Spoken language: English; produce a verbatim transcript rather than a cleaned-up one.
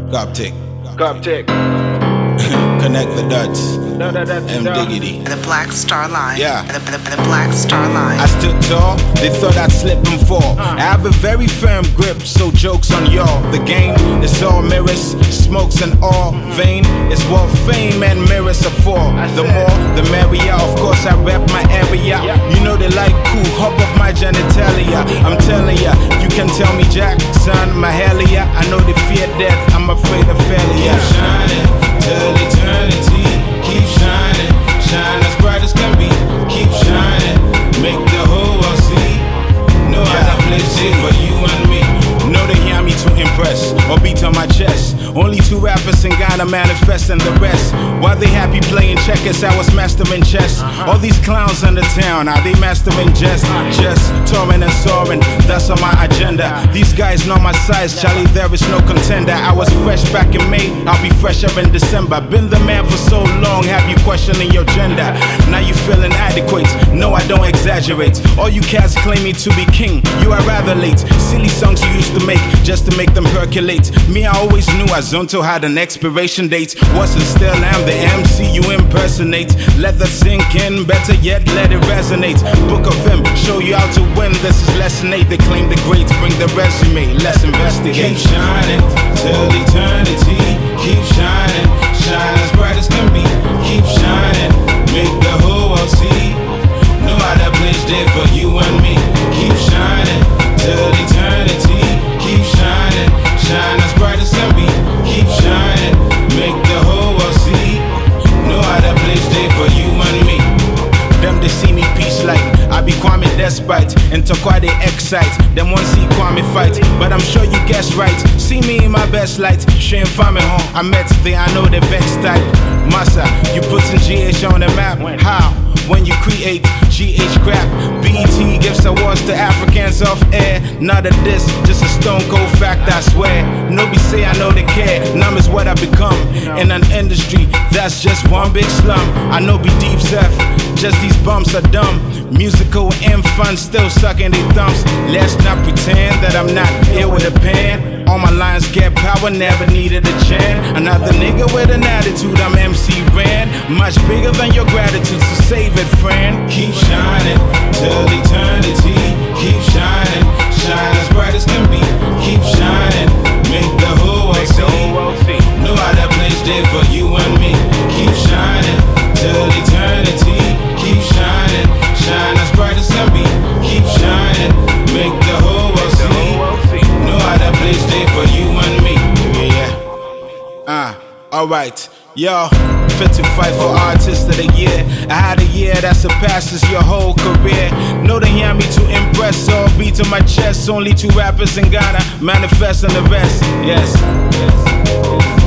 Coptic. Coptic. Connect the dots. No, no, that's M. Diggity. The Black Star Line. Yeah. The, the, the Black Star Line. I stood tall, they thought I'd slip and fall. I have a very firm grip, so joke's on y'all. The game is all mirrors, smokes and all. Vain is what fame and mirrors are for. The more, the merrier. Of course, I rep my area. You know they like cool, hop off my genitalia. I'm telling ya, you can tell me Jack, son, Mahalia. I know they fear death, I'm afraid of failure. Keep shining till eternity. Keep shining, shine as bright as can be. Keep shining, make the whole world see. Know how to play shit for you and me. Know they hear me to impress or beat on my chest. Only two rappers in Ghana manifest and the rest. While they happy playing checkers, I was mastering chess. All these clowns in the town, are they mastering jest? Just touring and soaring, that's on my agenda. These guys know my size, Charlie, there is no contender. I was fresh back in May, I'll be fresher in December. Been the man for so long, have you questioning your gender? Now you feeling adequate, no I don't exaggerate. All you cats claim me to be king, you are rather late. Silly songs you used to make, just to make them percolate. Me, I always knew I Zonto had an expiration date. Wasn't still, I'm the M C you impersonate. Let that sink in, better yet, let it resonate. Book of him, show you how to win, this is lesson eight. They claim the greats, bring the resume, let's investigate. Keep shining, till eternity. Keep shining, shine as bright as can be. Keep shining, make the whole world see. Know how that place there for you and me. Keep shining, till eternity. Keep shining, shine as bright as can be. Keep shining, make the whole world see. Know how that place there for you and me. Them they see me peace like I be Kwame despite. Into quite they excite. Them want see Kwame fight, but I'm sure you guess right. See me in my best light. Shane Farming home. I met the I know the vex type. Massa, you putting G H on the map. How? When you create G H crap. B E T gives awards to Africans off air. Not a diss, just a stone cold fact, I swear. Nobody say I know they care. Numbers what I become in an industry that's just one big slum. I know be deep self, just these bumps are dumb. Musical and fun, still sucking their thumbs. Let's not pretend that I'm not here with a pen. All my lines get power, never needed a chant. Another nigga with an attitude, I'm M C Ran. Much bigger than your gratitude, so save it, friend. Keep shining till eternity. Keep shining, shine as bright as can be. Keep shining, make the whole world see. Know how that place there for you and me. Keep shining till eternity. Keep shining, shine as bright as can be. Keep shining, make the whole world see. Know how that place there for you and me. Yeah, ah, uh, alright. Yo, fit to fight for Artist of the Year. I had a year that surpasses your whole career. Know they hear me to impress, all beat on my chest. Only two rappers in Ghana, manifest and the rest. Yes, yes.